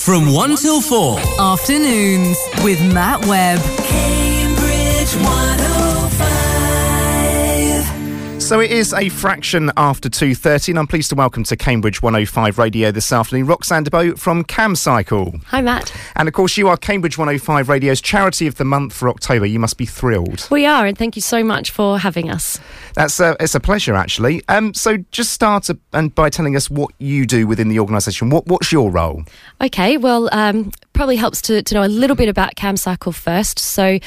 From 1 till 4. Afternoons with Matt Webb. Cambridge 105. So it is a fraction after 2:30 and I'm pleased to welcome to Cambridge 105 Radio this afternoon Roxanne DeBow from CamCycle. Hi, Matt. And of course you are Cambridge 105 Radio's Charity of the Month for October. You must be thrilled. We are, and thank you so much for having us. It's a pleasure, actually. So just start by telling us what you do within the organisation. What's your role? Okay, well, probably helps to know a little bit about CamCycle first. So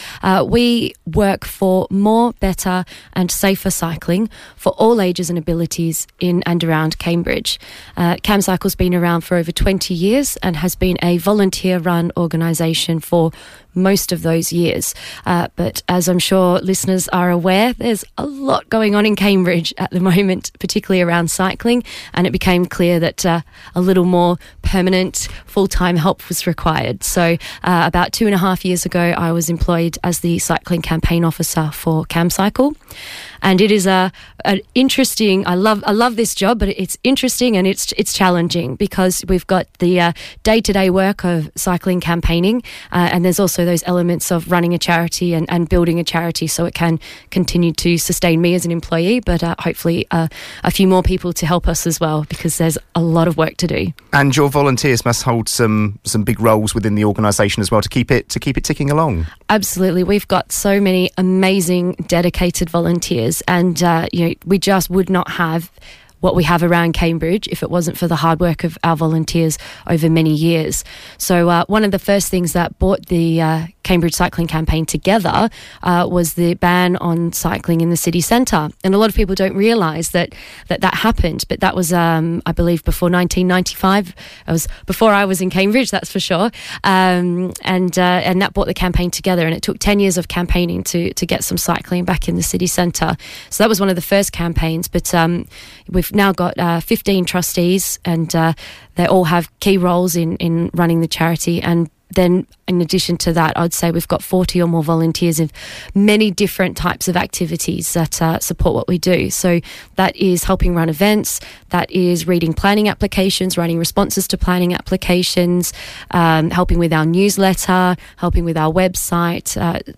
we work for more, better and safer cycling for all ages and abilities in and around Cambridge. CamCycle's been around for over 20 years and has been a volunteer-run organisation for most of those years. But as I'm sure listeners are aware, there's a lot going on in Cambridge at the moment, particularly around cycling, and it became clear that a little more permanent, full-time help was required. So about 2.5 years ago, I was employed as the cycling campaign officer for CamCycle. And it is an interesting. I love this job, but it's interesting and it's challenging because we've got the day-to-day work of cycling campaigning, and there's also those elements of running a charity and building a charity, so it can continue to sustain me as an employee, but hopefully a few more people to help us as well, because there's a lot of work to do. And your volunteers must hold some big roles within the organisation as well to keep it ticking along. Absolutely, we've got so many amazing, dedicated volunteers. And we just would not have what we have around Cambridge if it wasn't for the hard work of our volunteers over many years. So one of the first things that brought the Cambridge Cycling Campaign together was the ban on cycling in the city centre. And a lot of people don't realise that happened, but that was, I believe, before 1995. It was before I was in Cambridge, that's for sure. And that brought the campaign together, and it took 10 years of campaigning to get some cycling back in the city centre. So that was one of the first campaigns, but we've now got 15 trustees, and they all have key roles in running the charity. And then in addition to that, I'd say we've got 40 or more volunteers of many different types of activities that support what we do. So that is helping run events, that is reading planning applications, writing responses to planning applications, helping with our newsletter, helping with our website,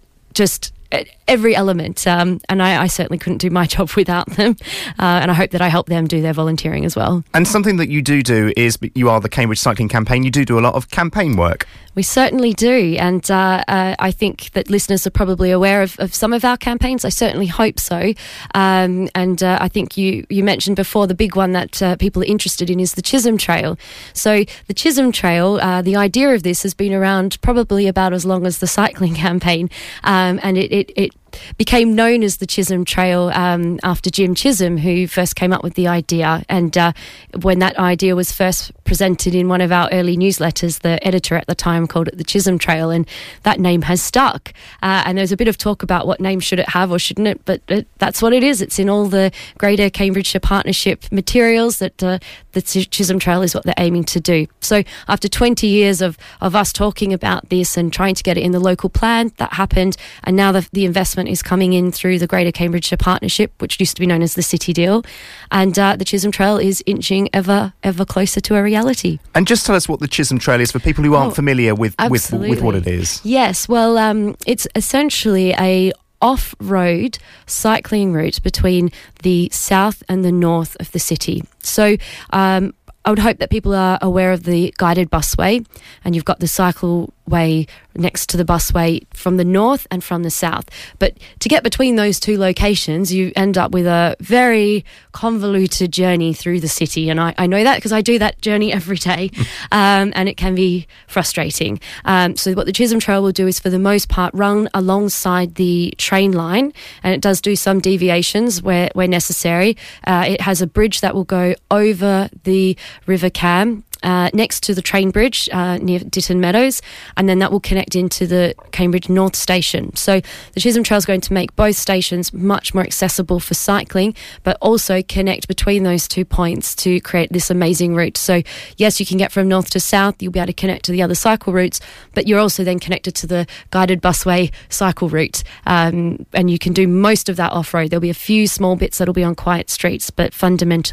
just every element, and I certainly couldn't do my job without them, and I hope that I help them do their volunteering as well. And something that you do is, you are the Cambridge Cycling Campaign, you do a lot of campaign work. We certainly do, and I think that listeners are probably aware of some of our campaigns. I certainly hope so, and I think you mentioned before the big one that people are interested in is the Chisholm Trail. So the Chisholm Trail, the idea of this has been around probably about as long as the cycling campaign, and it became known as the Chisholm Trail after Jim Chisholm, who first came up with the idea. And when that idea was first presented in one of our early newsletters, the editor at the time called it the Chisholm Trail, and that name has stuck. And there's a bit of talk about what name should it have or shouldn't it, but that's what it is. It's in all the Greater Cambridgeshire Partnership materials that the Chisholm Trail is what they're aiming to do. So after 20 years of us talking about this and trying to get it in the local plan, that happened, and now the investment is coming in through the Greater Cambridgeshire Partnership, which used to be known as the City Deal, and the Chisholm Trail is inching ever closer to a reality. And just tell us what the Chisholm Trail is for people who aren't familiar with what it is. Yes, well, it's essentially a off-road cycling route between the south and the north of the city. So I would hope that people are aware of the guided busway, and you've got the cycleway next to the busway from the north and from the south. But to get between those two locations, you end up with a very convoluted journey through the city. And I know that because I do that journey every day, and it can be frustrating. So what the Chisholm Trail will do is, for the most part, run alongside the train line, and it does do some deviations where necessary. It has a bridge that will go over the River Cam, next to the train bridge near Ditton Meadows, and then that will connect into the Cambridge North Station. So the Chisholm Trail is going to make both stations much more accessible for cycling, but also connect between those 2 points to create this amazing route. So yes, you can get from north to south, you'll be able to connect to the other cycle routes, but you're also then connected to the guided busway cycle route, and you can do most of that off-road. There'll be a few small bits that'll be on quiet streets, but fundamentally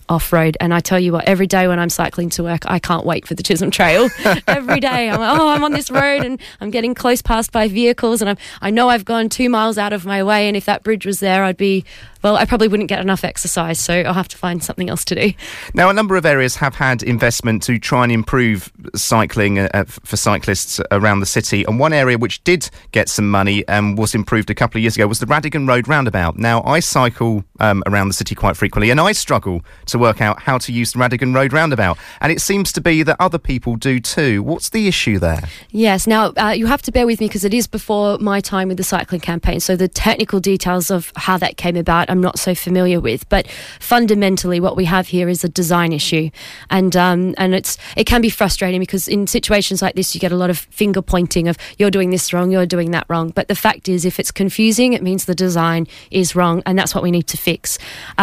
off-road. And I tell you what, every day when I'm cycling to work, I can't wait for the Chisholm Trail. Every day I'm like, I'm on this road and I'm getting close past by vehicles, and I know I've gone 2 miles out of my way, and if that bridge was there, I probably wouldn't get enough exercise, so I'll have to find something else to do. Now, a number of areas have had investment to try and improve cycling for cyclists around the city, and one area which did get some money and was improved a couple of years ago was the Radigan Road roundabout. Now, I cycle around the city quite frequently, and I struggle to work out how to use the Radigan Road roundabout, and it seems to be that other people do too. What's the issue there? Yes, now you have to bear with me because it is before my time with the cycling campaign, so the technical details of how that came about I'm not so familiar with, but fundamentally what we have here is a design issue, and it can be frustrating because in situations like this you get a lot of finger pointing of you're doing this wrong, you're doing that wrong, but the fact is if it's confusing it means the design is wrong, and that's what we need to fix.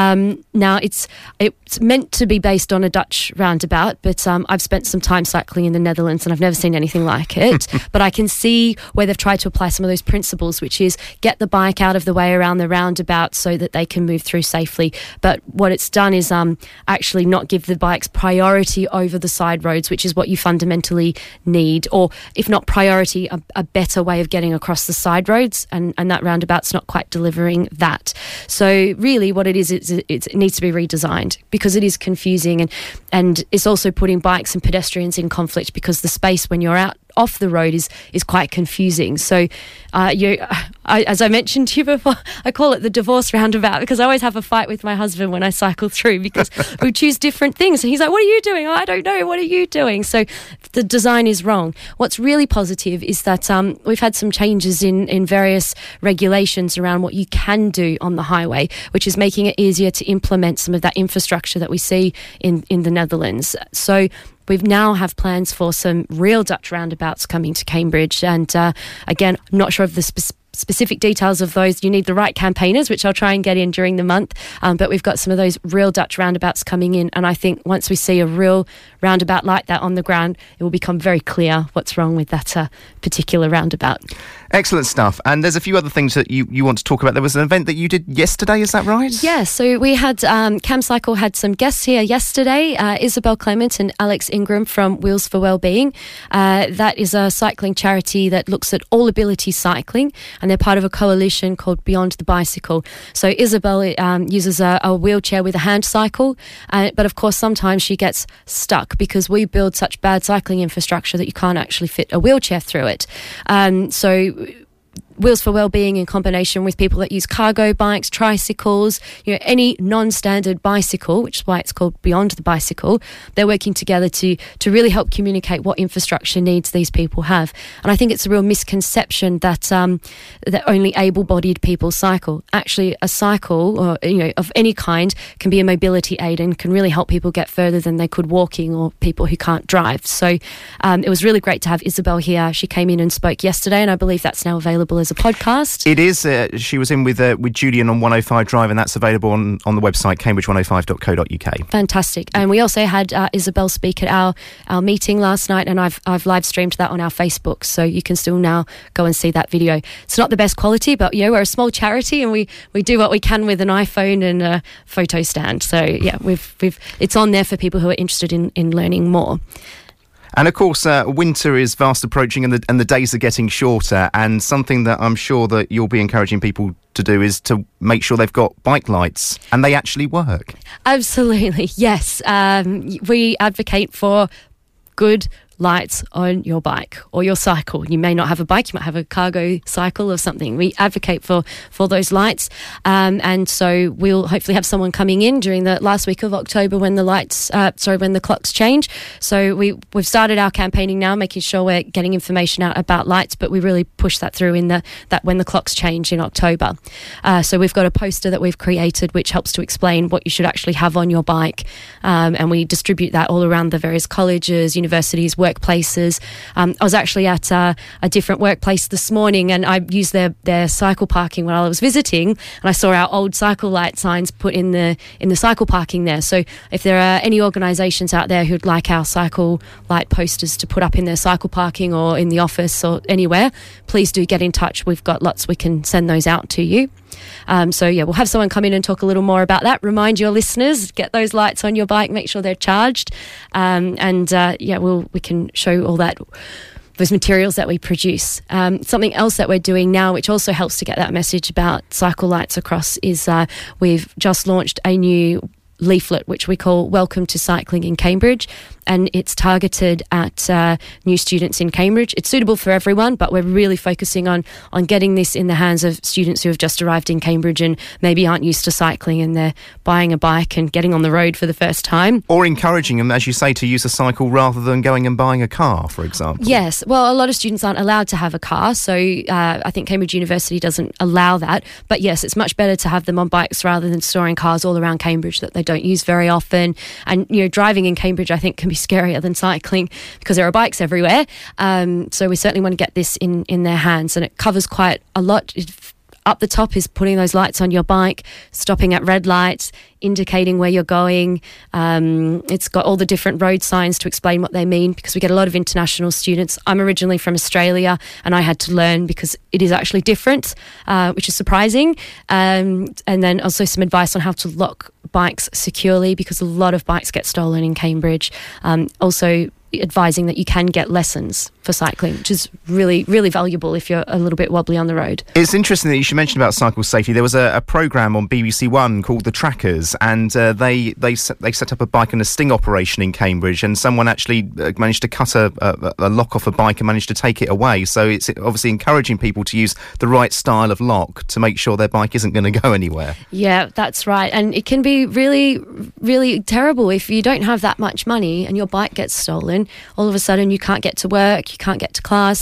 Now it's meant to be based on a Dutch roundabout, but I've spent some time cycling in the Netherlands and I've never seen anything like it. But I can see where they've tried to apply some of those principles, which is get the bike out of the way around the roundabout so that they can move through safely. But what it's done is actually not give the bikes priority over the side roads, which is what you fundamentally need, or if not priority, a better way of getting across the side roads, and that roundabout's not quite delivering that. So really what it is, it needs to be redesigned because it is confusing, and it's also putting bikes and pedestrians in conflict because the space when you're out off the road is quite confusing. So as I mentioned to you before, I call it the divorce roundabout because I always have a fight with my husband when I cycle through because we choose different things, and he's like, what are you doing? Oh, I don't know, what are you doing? So the design is wrong. What's really positive is that we've had some changes in various regulations around what you can do on the highway, which is making it easier to implement some of that infrastructure that we see in the Netherlands. So we now have plans for some real Dutch roundabouts coming to Cambridge. And again, I'm not sure of the specific details of those. You need the right campaigners, which I'll try and get in during the month. But we've got some of those real Dutch roundabouts coming in. And I think once we see a real roundabout like that on the ground, it will become very clear what's wrong with that particular roundabout. Excellent stuff. And there's a few other things that you want to talk about. There was an event that you did yesterday, is that right? Yeah, so we had CamCycle had some guests here yesterday, Isabel Clement and Alex Ingram from Wheels for Wellbeing. That is a cycling charity that looks at all ability cycling, and they're part of a coalition called Beyond the Bicycle. So Isabel uses a wheelchair with a hand cycle, but of course sometimes she gets stuck because we build such bad cycling infrastructure that you can't actually fit a wheelchair through it. So Wheels for Wellbeing, in combination with people that use cargo bikes, tricycles, any non-standard bicycle, which is why it's called Beyond the Bicycle, they're working together to really help communicate what infrastructure needs these people have. And I think it's a real misconception that that only able-bodied people cycle. Actually, a cycle, or of any kind, can be a mobility aid and can really help people get further than they could walking, or people who can't drive. So it was really great to have Isabel here. She came in and spoke yesterday, and I believe that's now available as a podcast. It is. She was in with Julian on 105 Drive, and that's available on the website cambridge105.co.uk. Fantastic. And we also had Isabel speak at our meeting last night, and I've live streamed that on our Facebook, so you can still now go and see that video. It's not the best quality, but we're a small charity and we do what we can with an iPhone and a photo stand. So yeah, we've it's on there for people who are interested in learning more. And of course, winter is fast approaching, and the days are getting shorter. And something that I'm sure that you'll be encouraging people to do is to make sure they've got bike lights and they actually work. Absolutely, yes. We advocate for good lights on your bike or your cycle. You may not have a bike, you might have a cargo cycle or something. We advocate for those lights, and so we'll hopefully have someone coming in during the last week of October when the when the clocks change. So we've started our campaigning now, making sure we're getting information out about lights, but we really push that through in that when the clocks change in October. So we've got a poster that we've created which helps to explain what you should actually have on your bike, and we distribute that all around the various colleges, universities, workplaces. I was actually at a different workplace this morning, and I used their cycle parking while I was visiting, and I saw our old cycle light signs put in the cycle parking there. So if there are any organisations out there who'd like our cycle light posters to put up in their cycle parking or in the office or anywhere, please do get in touch. We've got lots, we can send those out to you. So we'll have someone come in and talk a little more about that. Remind your listeners, get those lights on your bike, make sure they're charged, we can show all that, those materials that we produce. Something else that we're doing now, which also helps to get that message about cycle lights across, is we've just launched a new leaflet which we call Welcome to Cycling in Cambridge, and it's targeted at new students in Cambridge. It's suitable for everyone, but we're really focusing on getting this in the hands of students who have just arrived in Cambridge and maybe aren't used to cycling, and they're buying a bike and getting on the road for the first time. Or encouraging them, as you say, to use a cycle rather than going and buying a car, for example. Yes, well, a lot of students aren't allowed to have a car, so I think Cambridge University doesn't allow that. But yes, it's much better to have them on bikes rather than storing cars all around Cambridge that they don't use very often. And driving in Cambridge, I think, can be scarier than cycling because there are bikes everywhere. So we certainly want to get this in their hands, and it covers quite a lot. Up the top is putting those lights on your bike, stopping at red lights, indicating where you're going. It's got all the different road signs to explain what they mean, because we get a lot of international students. I'm originally from Australia, and I had to learn because it is actually different, which is surprising. And then also some advice on how to lock bikes securely, because a lot of bikes get stolen in Cambridge. Also advising that you can get lessons for cycling, which is really, really valuable if you're a little bit wobbly on the road. It's interesting that you should mention about cycle safety. There was a programme on BBC One called The Trackers, and they set up a bike and a sting operation in Cambridge, and someone actually managed to cut a lock off a bike and managed to take it away. So it's obviously encouraging people to use the right style of lock to make sure their bike isn't going to go anywhere. Yeah, that's right. And it can be really, really terrible if you don't have that much money and your bike gets stolen. All of a sudden you can't get to work, you can't get to class.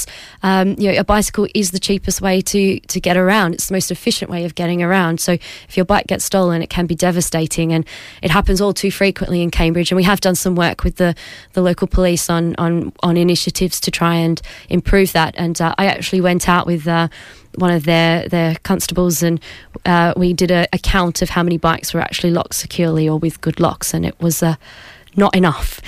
A bicycle is the cheapest way to get around. It's the most efficient way of getting around. So if your bike gets stolen, it can be devastating, and it happens all too frequently in Cambridge. And we have done some work with the local police on initiatives to try and improve that. And I actually went out with one of their constables, and we did a count of how many bikes were actually locked securely or with good locks, and it was not enough.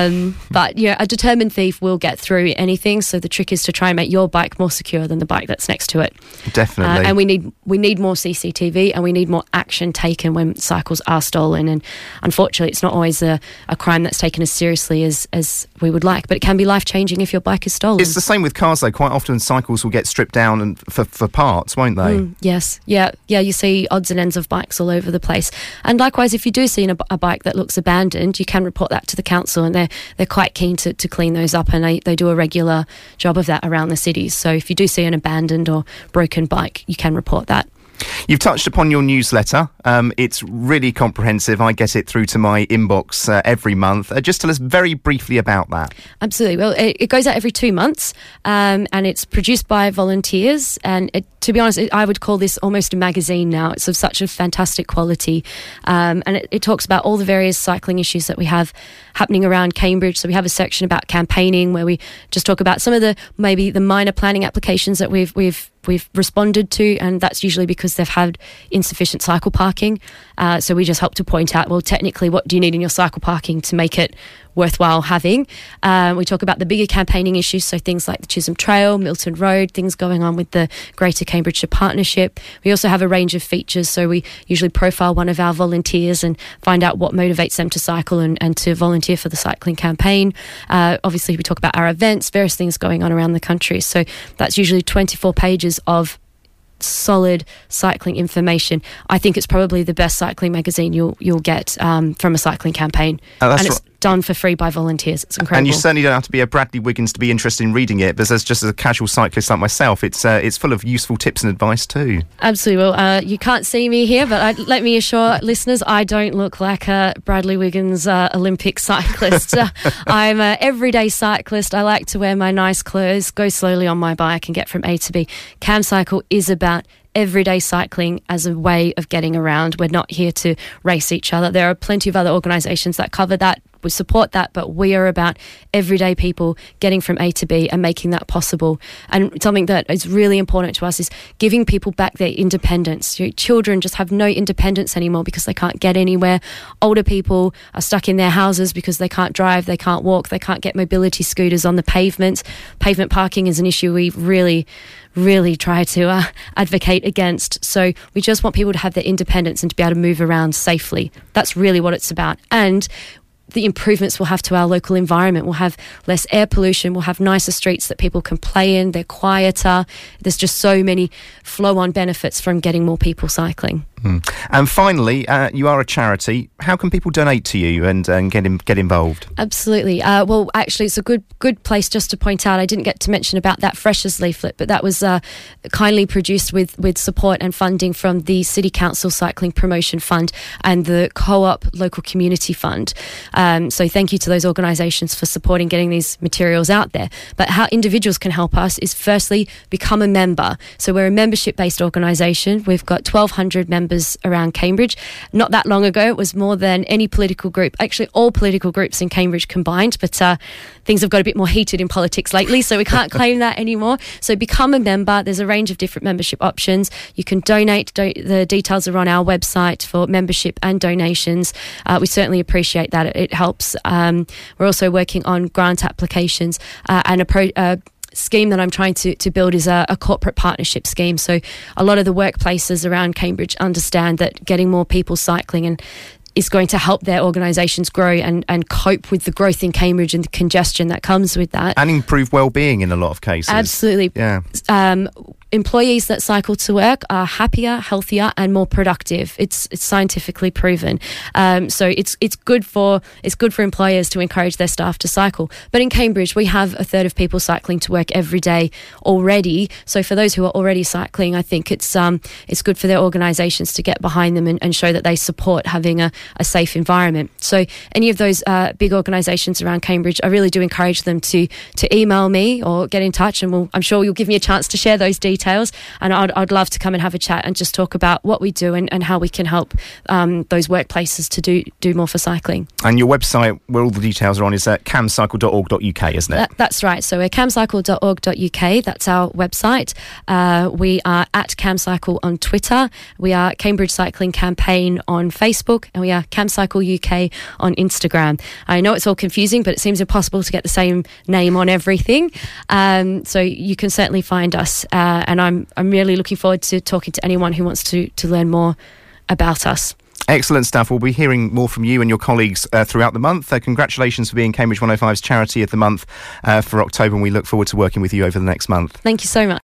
But a determined thief will get through anything. So the trick is to try and make your bike more secure than the bike that's next to it. Definitely. And we need more CCTV, and we need more action taken when cycles are stolen. And unfortunately, it's not always a crime that's taken as seriously as we would like, but it can be life-changing if your bike is stolen. It's the same with cars, though. Quite often cycles will get stripped down and for parts, won't they? Yes. Yeah, you see odds and ends of bikes all over the place. And likewise, if you do see a bike that looks abandoned, you can report that to the council, and they're quite keen to clean those up, and they do a regular job of that around the cities. So if you do see an abandoned or broken bike, you can report that. You've touched upon your newsletter. It's really comprehensive. I get it through to my inbox every month. Just tell us very briefly about that. Absolutely. Well, it goes out every 2 months, and it's produced by volunteers. And to be honest, I would call this almost a magazine now. It's of such a fantastic quality. And it talks about all the various cycling issues that we have happening around Cambridge. So we have a section about campaigning, where we just talk about some of the minor planning applications that we've responded to, and that's usually because they've had insufficient cycle parking. So we just help to point out, well, technically, what do you need in your cycle parking to make it worthwhile having? We talk about the bigger campaigning issues, so things like the Chisholm Trail, Milton Road, things going on with the Greater Cambridgeshire Partnership. We also have a range of features, so we usually profile one of our volunteers and find out what motivates them to cycle and to volunteer for the cycling campaign. Obviously, we talk about our events, various things going on around the country. So that's usually 24 pages of solid cycling information. I think it's probably the best cycling magazine you'll get from a cycling campaign. And it's done for free by volunteers. It's incredible. And you certainly don't have to be a Bradley Wiggins to be interested in reading it, but just as a casual cyclist like myself, it's full of useful tips and advice too. Absolutely. Well, you can't see me here, but let me assure listeners, I don't look like a Bradley Wiggins Olympic cyclist. I'm an everyday cyclist. I like to wear my nice clothes, go slowly on my bike and get from A to B. CamCycle is about everyday cycling as a way of getting around. We're not here to race each other. There are plenty of other organisations that cover that We support that, but we are about everyday people getting from A to B and making that possible. And something that is really important to us is giving people back their independence. Children just have no independence anymore because they can't get anywhere. Older people are stuck in their houses because they can't drive, they can't walk, they can't get mobility scooters on the pavement. Pavement parking is an issue we really try to advocate against. So we just want people to have their independence and to be able to move around safely. That's really what it's about. And the improvements we'll have to our local environment. We'll have less air pollution. We'll have nicer streets that people can play in. They're quieter. There's just so many flow-on benefits from getting more people cycling. And finally, you are a charity. How can people donate to you and get involved? Absolutely. Well, actually, it's a good place just to point out. I didn't get to mention about that Freshers leaflet, but that was kindly produced with support and funding from the City Council Cycling Promotion Fund and the Co-op Local Community Fund. So thank you to those organisations for supporting getting these materials out there. But how individuals can help us is firstly become a member. So we're a membership-based organisation. We've got 1,200 members around Cambridge. Not that long ago, it was more than any political group, actually all political groups in Cambridge combined, but things have got a bit more heated in politics lately, so we can't claim that anymore. So become a member. There's a range of different membership options. You can donate. The details are on our website for membership and donations. We certainly appreciate that. It helps. We're also working on grant applications and a scheme that I'm trying to build is a corporate partnership scheme. So a lot of the workplaces around Cambridge understand that getting more people cycling and is going to help their organisations grow and cope with the growth in Cambridge and the congestion that comes with that. And improve well-being in a lot of cases. Absolutely. Yeah. Employees that cycle to work are happier, healthier, and more productive. It's scientifically proven. So it's good for employers to encourage their staff to cycle. But in Cambridge, we have a third of people cycling to work every day already. So for those who are already cycling, I think it's good for their organisations to get behind them and show that they support having a safe environment. So any of those big organisations around Cambridge, I really do encourage them to email me or get in touch, and I'm sure you'll give me a chance to share those details. And I'd love to come and have a chat and just talk about what we do and how we can help those workplaces to do more for cycling. And your website, where all the details are on, is at camcycle.org.uk, isn't it? That's right. So we're camcycle.org.uk. That's our website. We are at Camcycle on Twitter. We are Cambridge Cycling Campaign on Facebook, and we are Camcycle UK on Instagram. I know it's all confusing, but it seems impossible to get the same name on everything. So you can certainly find us. And I'm really looking forward to talking to anyone who wants to learn more about us. Excellent stuff. We'll be hearing more from you and your colleagues throughout the month. Congratulations for being Cambridge 105's Charity of the Month for October, and we look forward to working with you over the next month. Thank you so much.